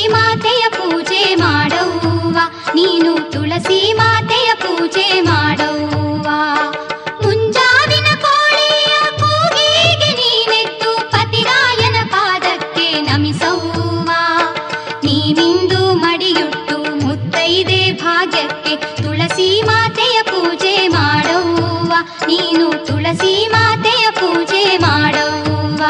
ಮಾತೆಯ ಪೂಜೆ ಮಾಡವ್ವ, ನೀನು ತುಳಸಿ ಮಾತೆಯ ಪೂಜೆ ಮಾಡವ್ವ. ಮುಂಜಾವಿನ ಕೋಳಿಯ ಕೂಗಿಗೆ ನೀನೆದ್ದು ಪತಿರಾಯನ ಪಾದಕ್ಕೆ ನಮಿಸವ್ವ. ನೀವಿಂದು ಮಡಿಯುಟ್ಟು ಮುತ್ತೈದೆ ಭಾಗ್ಯಕ್ಕೆ ತುಳಸಿ ಮಾತೆಯ ಪೂಜೆ ಮಾಡವ್ವ, ನೀನು ತುಳಸಿ ಮಾತೆಯ ಪೂಜೆ ಮಾಡವ್ವ.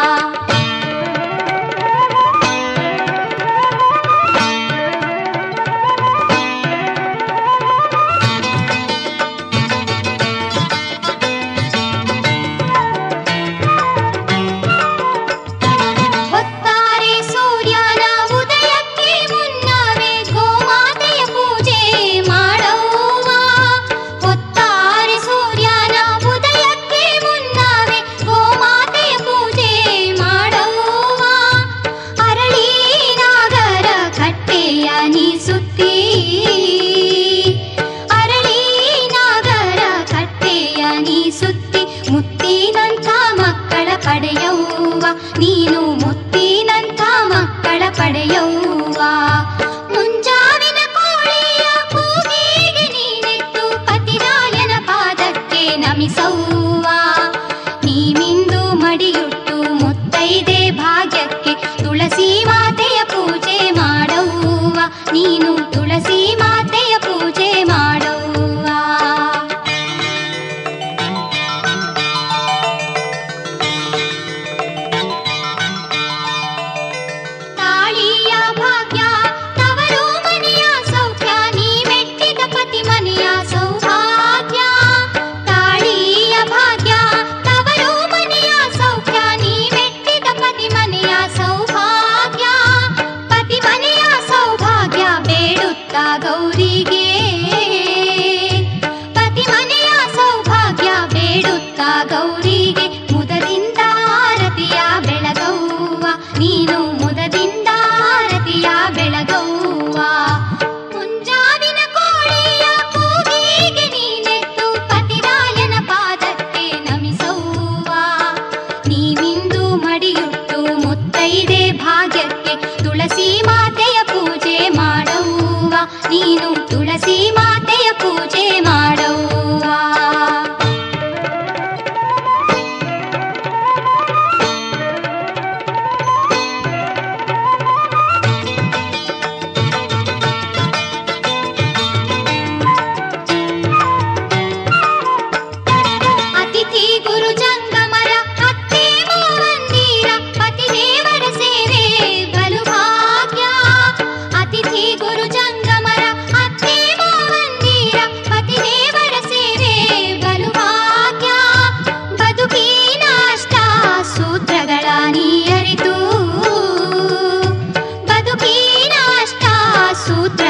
ನೀನು ಮುತ್ತಿನಂಥ ಮಕ್ಕಳ ಪಡೆಯವ್ವ. ಮುಂಜಾವಿನ ಕೋಳಿಯ ಕೂಗಿಗೆ ನೀನೆದ್ದು ಪತಿರಾಯನ ಪಾದಕ್ಕೆ ನಮಿಸವ್ವ. ನೀವಿಂದು ಮಡಿಯುಟ್ಟು ಮುತ್ತೈದೆ ಭಾಗ್ಯಕ್ಕೆ ತುಳಸಿ ಮಾತೆಯ ಪೂಜೆ ಮಾಡವ್ವ, ನೀನು ತುಳಸಿ ಮಾತೆಯ ಪೂಜೆ ಮಾಡವ್ವ. ಗೌರಿಗೆ ಪತಿ ಮನೆಯ ಸೌಭಾಗ್ಯ ಬೇಡುತ್ತಾ ಗೌರಿಗೆ ಮುದದಿಂದ ಆರತಿಯ ಬೆಳಗವ್ವ, ನೀನು ಮುದದಿಂದ ಆರತಿಯ ಬೆಳಗವ್ವ. ಮುಂಜಾವಿನ ಕೋಳಿಯ ಕೂಗಿಗೆ ನೀನೆದ್ದು ಪತಿರಾಯನ ಪಾದಕ್ಕೆ ನಮಿಸವ್ವ. ನೀವಿಂದು ಮಡಿಯುಟ್ಟು ಮುತ್ತೈದೆ ಭಾಗ್ಯಕ್ಕೆ ತುಳಸಿ ಮಾತೆಯ ಪೂಜೆ ಮಾಡವ್ವ, ನೀನು ತುಳಸಿ ಮಾತೆಯ ಪೂಜೆ ಮಾಡವ್ವ. ಅತಿಥಿ ಗುರು ಜಂಗಮರ ಅತ್ತೆ ಮಾವಂದಿರ ಪತಿ ದೇವರ ಸೇವೆ ಬಲು ಭಾಗ್ಯ. ಅತಿಥಿ ಗುರು ಜಂಗಮರ ಅತ್ತೆ ಮಾವಂದಿರ ಪತಿ ದೇವರ ಸೇವೆ ಬಲು ಭಾಗ್ಯ. ಬದುಕಿನ ಅಷ್ಟ ಸೂತ್ರಗಳ ನೀ ಅರಿತು, ಬದುಕಿನ ಅಷ್ಟ ಸೂತ್ರ